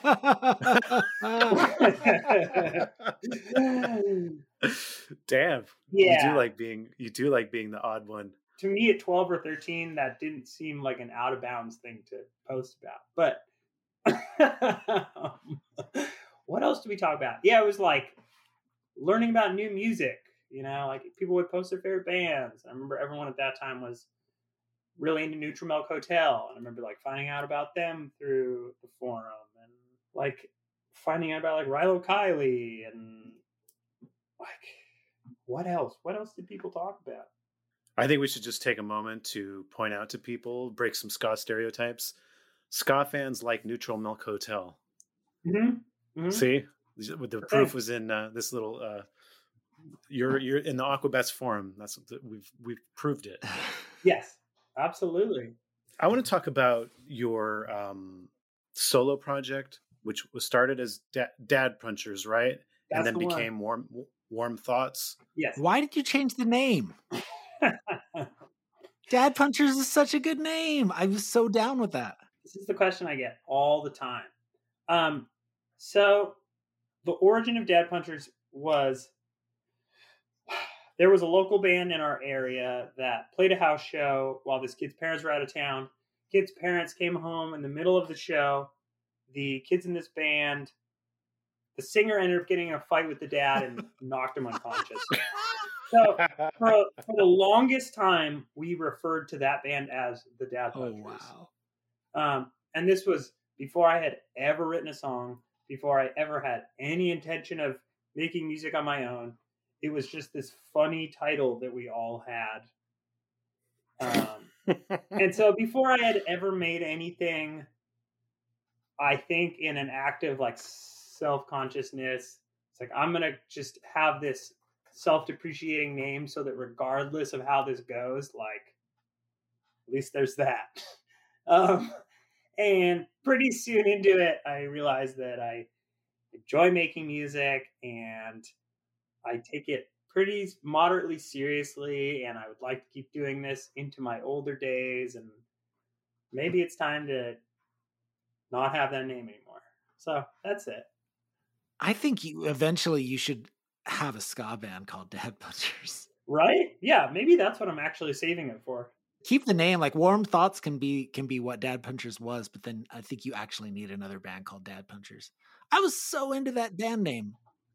E: Damn.
G: Yeah.
E: You do like being you do like being the odd one.
G: To me at twelve or thirteen, that didn't seem like an out of bounds thing to post about. But what else do we talk about? Yeah, it was like learning about new music. You know, like people would post their favorite bands. I remember everyone at that time was really into Neutral Milk Hotel. And I remember like finding out about them through the forum and like finding out about like Rilo Kiley and like, what else? What else did people talk about?
E: I think we should just take a moment to point out to people, break some ska stereotypes. Ska fans like Neutral Milk Hotel.
G: Mm-hmm. Mm-hmm.
E: See, the proof was in uh, this little. Uh, you're you're in the Aquabats forum. That's we've we've proved it.
G: Yes, absolutely.
E: I want to talk about your um, solo project, which was started as da- Dad Punchers, right?
G: That's
E: and then
G: the
E: became
G: one.
E: warm warm thoughts.
G: Yes.
F: Why did you change the name? Dad Punchers is such a good name. I was so down with that.
G: This is the question I get all the time. Um, so the origin of Dad Punchers was there was a local band in our area that played a house show while this kid's parents were out of town. Kid's parents came home in the middle of the show. The kids in this band, the singer ended up getting in a fight with the dad and knocked him unconscious. So for, for the longest time, we referred to that band as the Dad Punchers.
F: Oh, wow.
G: Um, and this was before I had ever written a song, before I ever had any intention of making music on my own. It was just this funny title that we all had. Um, and so before I had ever made anything, I think in an act of like self-consciousness, it's like, I'm going to just have this self-depreciating name so that regardless of how this goes, like, at least there's that. Um, and pretty soon into it, I realized that I enjoy making music and I take it pretty moderately seriously, and I would like to keep doing this into my older days, and maybe it's time to not have that name anymore. So that's it.
F: I think you eventually you should have a ska band called Dad Punchers.
G: Right? Yeah, maybe that's what I'm actually saving it for.
F: Keep the name, like Warm Thoughts can be can be what Dad Punchers was, but then I think you actually need another band called Dad Punchers. I was so into that band name.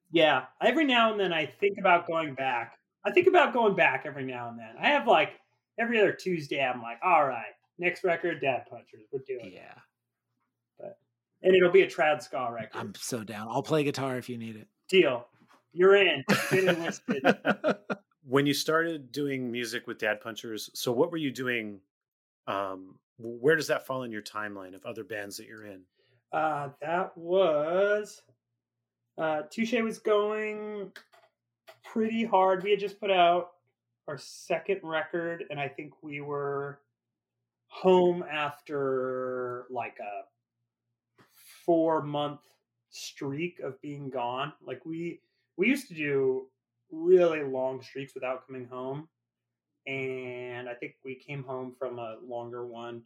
G: Yeah, every now and then I think about going back. I think about going back every now and then. I have like every other Tuesday. I'm like, all right, next record, Dad Punchers, we're doing
F: Yeah.
G: it. But and it'll be a trad ska record.
F: I'm so down. I'll play guitar if you need it.
G: Deal. You're in. Been enlisted.
E: When you started doing music with Dad Punchers, so what were you doing? Um, where does that fall in your timeline of other bands that you're in?
G: Uh, that was uh, Touche was going pretty hard. We had just put out our second record, and I think we were home after like a four month streak of being gone. Like we we used to do really long streaks without coming home, and I think we came home from a longer one,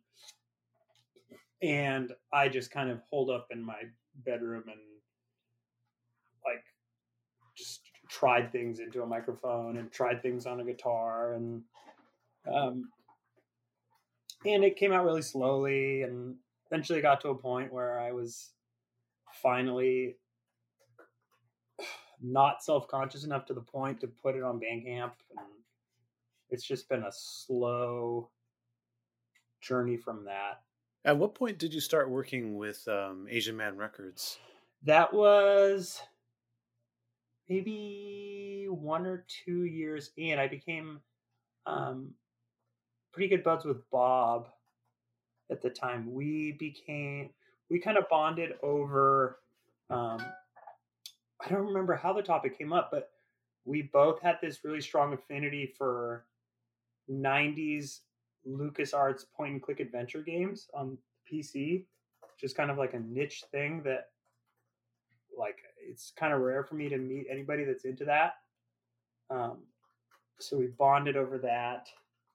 G: and I just kind of holed up in my bedroom and like just tried things into a microphone and tried things on a guitar, and um and it came out really slowly, and eventually got to a point where I was finally not self-conscious enough to the point to put it on Bandcamp, and it's just been a slow journey from that.
E: At what point did you start working with um, Asian Man Records?
G: That was maybe one or two years in. I became um, pretty good buds with Bob at the time. We became, we kind of bonded over, um, I don't remember how the topic came up, but we both had this really strong affinity for nineties LucasArts point and click adventure games on P C, just kind of like a niche thing that like it's kind of rare for me to meet anybody that's into that. Um, so we bonded over that,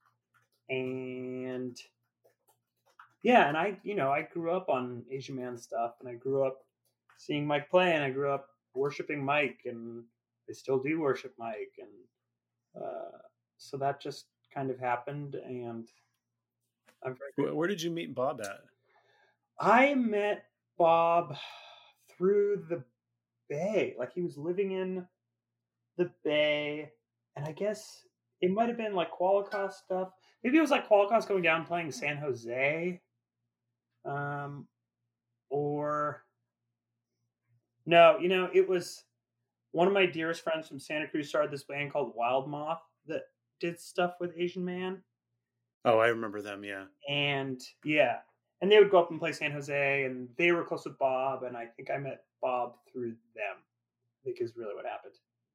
G: and yeah, and I, you know, I grew up on Asian Man stuff, and I grew up seeing Mike play, and I grew up worshiping Mike, and I still do worship Mike, and uh, so that just kind of happened, and I'm very grateful.
E: Where did you meet Bob at?
G: I met Bob through the Bay. Like he was living in the Bay, and I guess it might have been like Qualicos stuff. Maybe it was like Qualicos going down playing San Jose, um, or no, you know, it was one of my dearest friends from Santa Cruz started this band called Wild Moth that did stuff with Asian Man.
E: Oh, I remember them, yeah.
G: And yeah, and they would go up and play San Jose, and they were close with Bob, and I think I met Bob through them. I think is really what happened.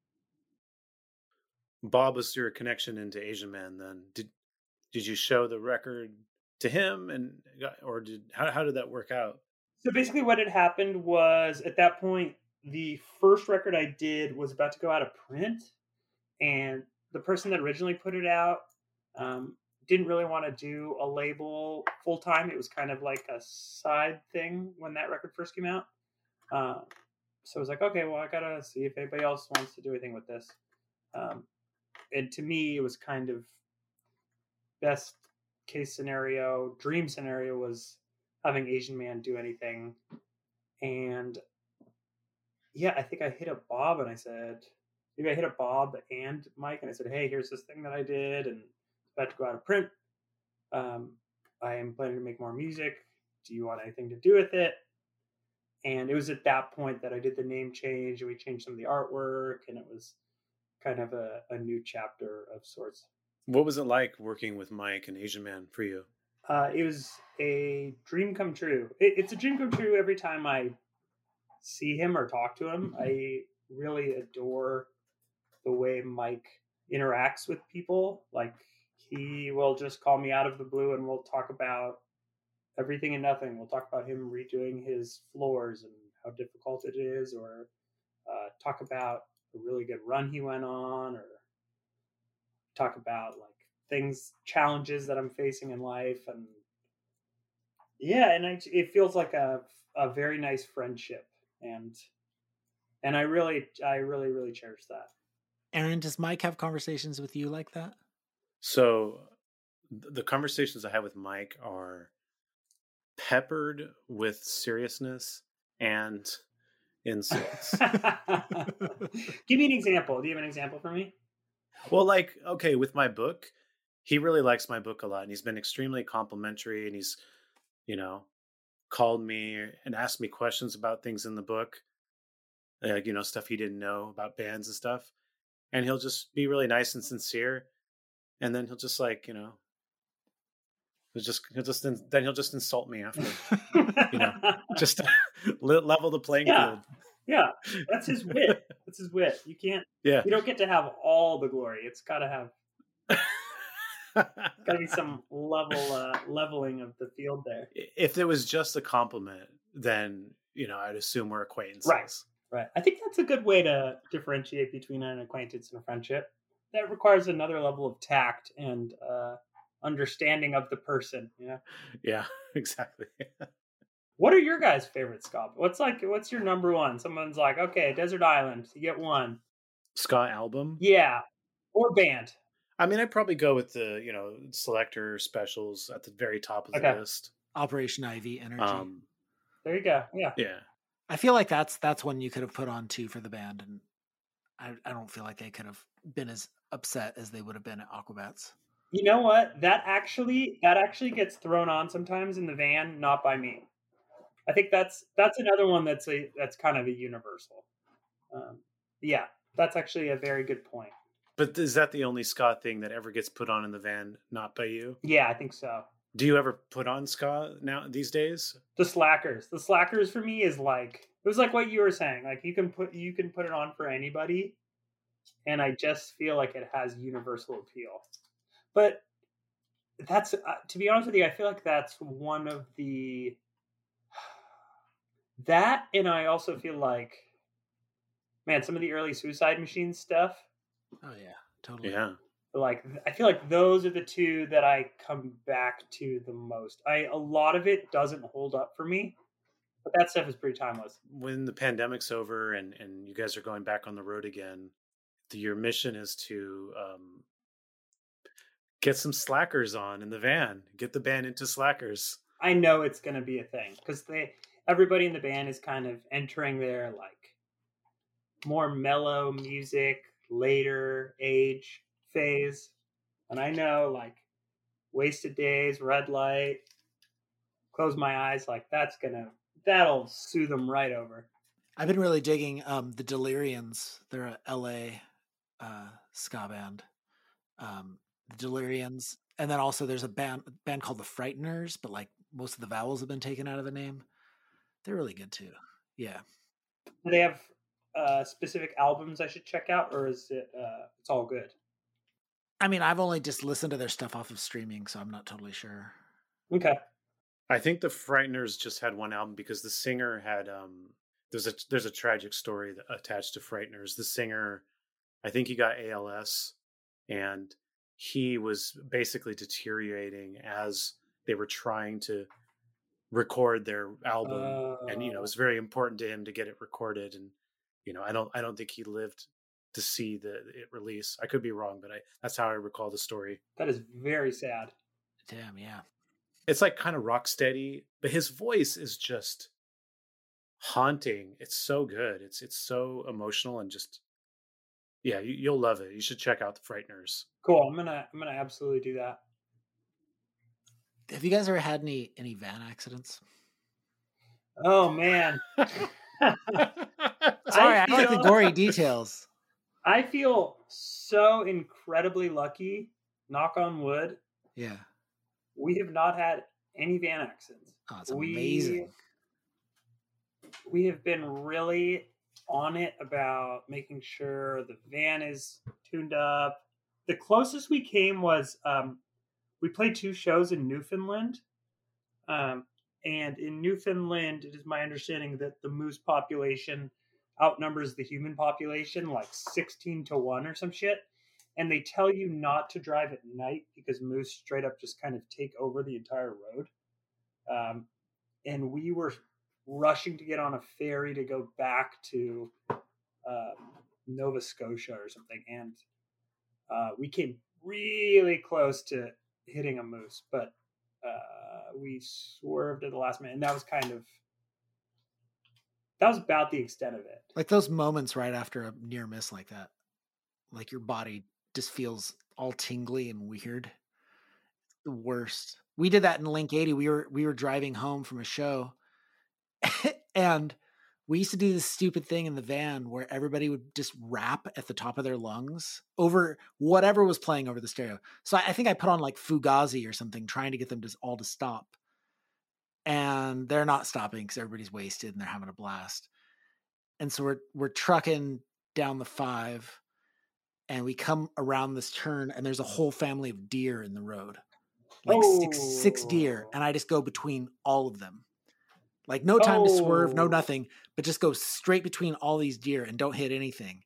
E: Bob was your connection into Asian Man then. Did did you show the record to him, and or did how how did that work out?
G: So basically what had happened was at that point, the first record I did was about to go out of print, and the person that originally put it out um, didn't really want to do a label full time. It was kind of like a side thing when that record first came out. Uh, so I was like, okay, well, I gotta see if anybody else wants to do anything with this. Um, and to me, it was kind of best case scenario, dream scenario was having Asian Man do anything. And yeah, I think I hit up Bob and I said, maybe I hit up Bob and Mike and I said, hey, here's this thing that I did and it's about to go out of print. Um, I am planning to make more music. Do you want anything to do with it? And it was at that point that I did the name change and we changed some of the artwork, and it was kind of a, a new chapter of sorts.
E: What was it like working with Mike and Asian Man for you?
G: Uh, it was a dream come true. It, it's a dream come true every time I see him or talk to him. I really adore the way Mike interacts with people. Like he will just call me out of the blue and we'll talk about everything and nothing. We'll talk about him redoing his floors and how difficult it is, or uh, talk about a really good run he went on, or talk about like things, challenges that I'm facing in life. And yeah, and I, it feels like a, a very nice friendship. And, and I really, I really, really cherish that.
F: Aaron, does Mike have conversations with you like that?
E: So the conversations I have with Mike are peppered with seriousness and insults. Give me an example. Do you have an example for me?
H: Well, like, okay, with my book, he really likes my book a lot, and he's been extremely complimentary, and he's, you know, called me and asked me questions about things in the book, like, you know, stuff he didn't know about bands and stuff. And he'll just be really nice and sincere. And then he'll just like, you know, he'll just, he'll just, then he'll just insult me after, you know, just level the playing
E: yeah.
H: field.
E: Yeah. That's his wit. That's his wit. You can't,
H: yeah.
E: You don't get to have all the glory. It's got to have, got to be some level, uh, leveling of the field there.
H: If it was just a compliment, then, you know, I'd assume we're acquaintances.
E: Right. Right. I think that's a good way to differentiate between an acquaintance and a friendship. That requires another level of tact and uh, understanding of the person. Yeah.
H: Yeah, exactly.
E: What are your guys' favorite ska? What's like, what's your number one? Someone's like, okay, Desert Island, you get one.
H: Ska album?
E: Yeah. Or band.
H: I mean, I'd probably go with the, you know, Selector Specials at the very top of the
E: okay.
H: list.
F: Operation Ivy Energy.
H: Um,
E: there you go. Yeah.
H: Yeah.
F: I feel like that's that's one you could have put on too for the band, and I, I don't feel like they could have been as upset as they would have been at Aquabats.
E: You know what? That actually that actually gets thrown on sometimes in the van, not by me. I think that's that's another one that's a that's kind of a universal. Um, yeah, that's actually a very good point.
H: But is that the only ska thing that ever gets put on in the van, not by you?
E: Yeah, I think so.
H: Do you ever put on ska now these days?
E: The Slackers. The Slackers for me is like, it was like what you were saying. Like you can put you can put it on for anybody, and I just feel like it has universal appeal. But that's uh, to be honest with you, I feel like that's one of the that, and I also feel like, man, some of the early Suicide Machines stuff.
F: Oh yeah, totally.
H: Yeah.
E: Like, I feel like those are the two that I come back to the most. I a lot of it doesn't hold up for me, but that stuff is pretty timeless.
H: When the pandemic's over and, and you guys are going back on the road again, the, your mission is to um, get some Slackers on in the van. Get the band into Slackers.
E: I know it's going to be a thing because they everybody in the band is kind of entering their like more mellow music, later age phase, and I know like Wasted Days, Red Light, Close My Eyes, like that's gonna that'll soothe them right over.
F: I've been really digging um the Delirians. They're a L A uh ska band. Um the Delirians, and then also there's a band band called the Frighteners, but like most of the vowels have been taken out of the name. They're really good too. Yeah.
E: Do they have uh specific albums I should check out, or is it uh it's all good?
F: I mean, I've only just listened to their stuff off of streaming, so I'm not totally sure.
E: Okay.
H: I think the Frighteners just had one album because the singer had um there's a there's a tragic story attached to Frighteners. The singer, I think he got A L S, and he was basically deteriorating as they were trying to record their album, uh, and you know it was very important to him to get it recorded, and you know I don't I don't think he lived to see the it release. I could be wrong, but I that's how I recall the story.
E: That is very sad.
F: Damn, yeah.
H: It's like kind of rock steady, but his voice is just haunting. It's so good. It's it's so emotional and just yeah, you, you'll love it. You should check out the Frighteners.
E: Cool. I'm gonna I'm gonna absolutely do that.
F: Have you guys ever had any any van accidents?
E: Oh man.
F: Sorry, I, I don't like the gory details.
E: I feel so incredibly lucky, knock on wood.
F: Yeah.
E: We have not had any van accidents.
F: Oh, it's amazing.
E: We, we have been really on it about making sure the van is tuned up. The closest we came was um, we played two shows in Newfoundland. Um, and in Newfoundland, it is my understanding that the moose population outnumbers the human population like sixteen to one or some shit. And they tell you not to drive at night because moose straight up just kind of take over the entire road. Um, and we were rushing to get on a ferry to go back to um, Nova Scotia or something. And uh, we came really close to hitting a moose, but uh, we swerved at the last minute. And that was kind of
G: that was about the extent of it.
F: Like those moments right after a near miss like that, like your body just feels all tingly and weird. The worst. We did that in Link eighty. We were we were driving home from a show, and we used to do this stupid thing in the van where everybody would just rap at the top of their lungs over whatever was playing over the stereo. So I, I think I put on like Fugazi or something, trying to get them to all to stop. And they're not stopping because everybody's wasted and they're having a blast. And so we're we're trucking down the five, and we come around this turn, and there's a whole family of deer in the road, like oh. six six deer, and I just go between all of them, like no time oh. to swerve, no nothing, but just go straight between all these deer and don't hit anything.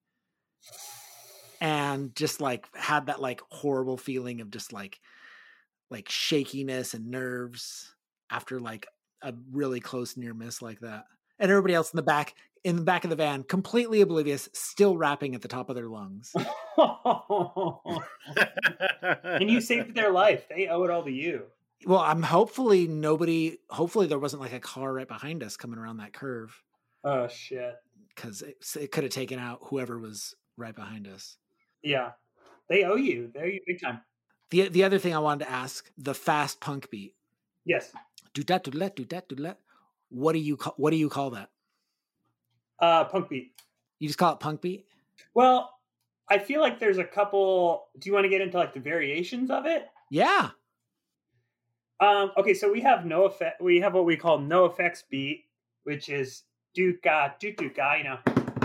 F: And just like had that like horrible feeling of just like like shakiness and nerves after like a really close near miss like that. And everybody else in the back, in the back of the van, completely oblivious, still rapping at the top of their lungs.
G: And you saved their life. They owe it all to you.
F: Well, I'm hopefully nobody, hopefully there wasn't like a car right behind us coming around that curve.
G: Oh, shit.
F: Because it, it could have taken out whoever was right behind us.
G: Yeah. They owe you. They owe you big time.
F: The, the other thing I wanted to ask, the fast punk beat.
G: Yes.
F: Do that, do that, do that, do that. What do you call, what do you call that?
G: Uh, punk beat.
F: You just call it punk beat?
G: Well, I feel like there's a couple. Do you want to get into like the variations of it?
F: Yeah.
G: Um, okay, so we have no effect. We have what we call no effects beat, which is do-ga, do-do-ga, you know.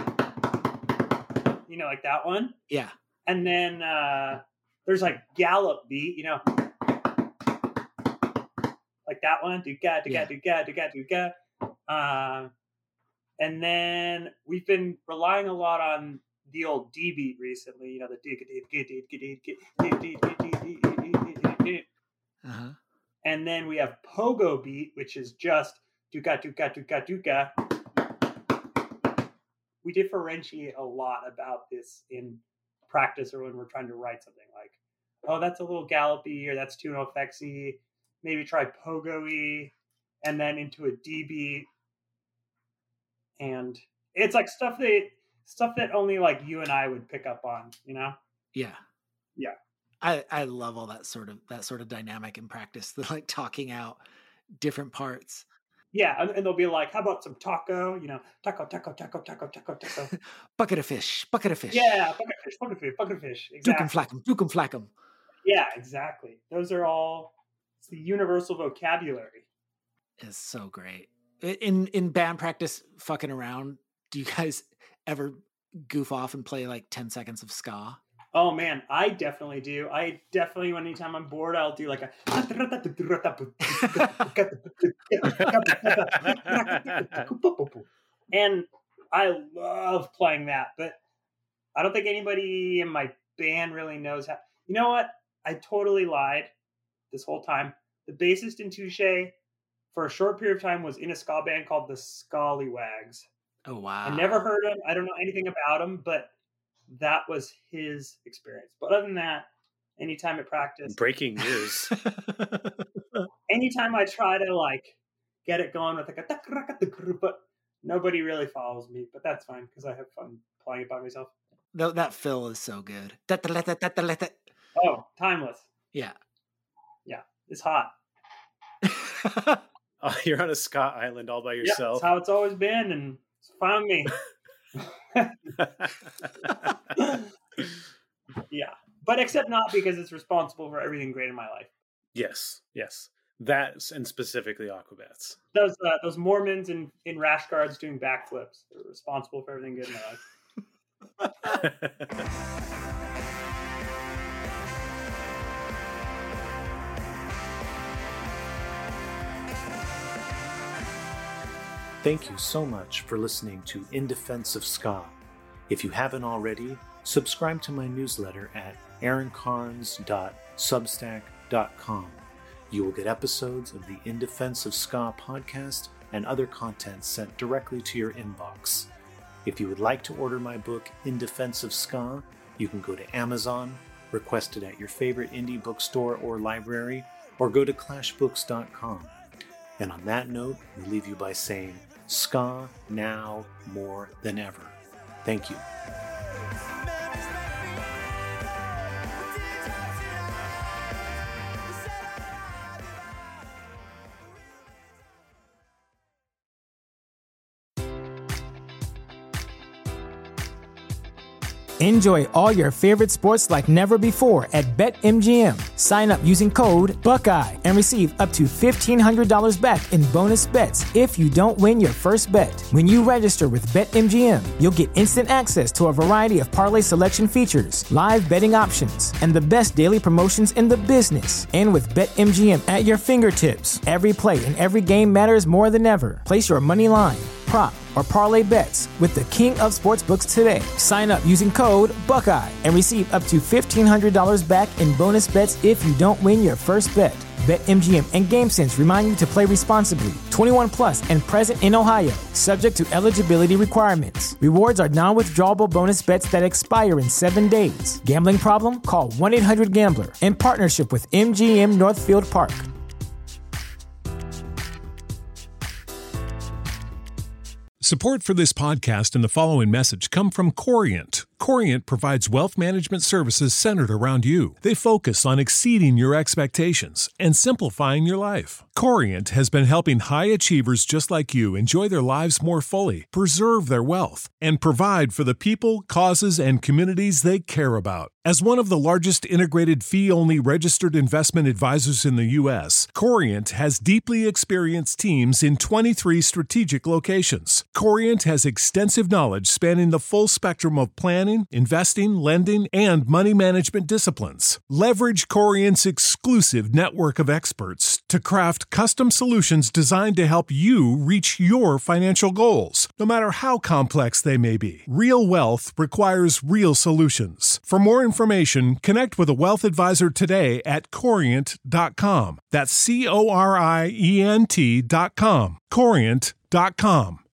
G: You know, like that one?
F: Yeah.
G: And then uh, there's like gallop beat, you know. Like that one, do-ga, do-ga, yeah. do-ga, do-ga, do-ga. Uh, and then we've been relying a lot on the old D beat recently, you know, the
F: uh-huh.
G: And then we have pogo beat, which is just do-ga, do-ga, do-ga, do-ga. We differentiate a lot about this in practice or when we're trying to write something like, oh, that's a little gallopy or that's too no effectsy. Maybe try pogo-y and then into a D beat. And it's like stuff that stuff that only like you and I would pick up on, you know?
F: Yeah.
G: Yeah.
F: I, I love all that sort of that sort of dynamic in practice, the like talking out different parts.
G: Yeah, and, and they'll be like, how about some taco? You know, taco, taco, taco, taco, taco, taco.
F: Bucket of fish, bucket of fish.
G: Yeah, bucket of fish, bucket of fish, bucket of fish. Exactly.
F: Duke and flack 'em, duke and flack 'em.
G: Yeah, exactly. Those are all, it's the universal vocabulary.
F: It's so great. In in band practice, fucking around, do you guys ever goof off and play like ten seconds of ska?
G: Oh man, I definitely do. I definitely, anytime I'm bored, I'll do like a. And I love playing that, but I don't think anybody in my band really knows how. You know what? I totally lied this whole time. The bassist in Touché, for a short period of time, was in a ska band called the Scallywags.
F: Oh wow!
G: I never heard him. I don't know anything about him, but that was his experience. But other than that, anytime at practice,
H: breaking news.
G: Anytime I try to like get it going with like a, but nobody really follows me. But that's fine because I have fun playing it by myself.
F: No, that fill is so good.
G: Oh, timeless.
F: Yeah,
G: yeah, it's hot.
H: Oh, you're on a ska island all by yourself.
G: Yeah, that's how it's always been, and it's fine with me. Yeah, but except not because it's responsible for everything great in my life.
H: Yes, yes, that and specifically Aquabats.
G: Those uh, those Mormons in, in rash guards doing backflips are responsible for everything good in my life.
E: Thank you so much for listening to In Defense of Ska. If you haven't already, subscribe to my newsletter at aaron carnes dot substack dot com. You will get episodes of the In Defense of Ska podcast and other content sent directly to your inbox. If you would like to order my book, In Defense of Ska, you can go to Amazon, request it at your favorite indie bookstore or library, or go to clash books dot com. And on that note, we leave you by saying, Ska now more than ever. Thank you.
A: Enjoy all your favorite sports like never before at BetMGM. Sign up using code Buckeye and receive up to fifteen hundred dollars back in bonus bets if you don't win your first bet. When you register with BetMGM, you'll get instant access to a variety of parlay selection features, live betting options, and the best daily promotions in the business. And with BetMGM at your fingertips, every play and every game matters more than ever. Place your money line, prop, or parlay bets with the king of sportsbooks today. Sign up using code Buckeye and receive up to fifteen hundred dollars back in bonus bets if you don't win your first bet. BetMGM and GameSense remind you to play responsibly. twenty-one plus and present in Ohio, subject to eligibility requirements. Rewards are non-withdrawable bonus bets that expire in seven days. Gambling problem? Call one eight hundred gambler in partnership with M G M Northfield Park.
I: Support for this podcast and the following message come from Corient. Corient provides wealth management services centered around you. They focus on exceeding your expectations and simplifying your life. Corient has been helping high achievers just like you enjoy their lives more fully, preserve their wealth, and provide for the people, causes, and communities they care about. As one of the largest integrated fee-only registered investment advisors in the U S, Corient has deeply experienced teams in twenty-three strategic locations. Corient has extensive knowledge spanning the full spectrum of planning, investing, lending, and money management disciplines. Leverage Corient's exclusive network of experts to craft custom solutions designed to help you reach your financial goals, no matter how complex they may be. Real wealth requires real solutions. For more information, connect with a wealth advisor today at corient dot com. That's C O R I E N T dot com. corient dot com.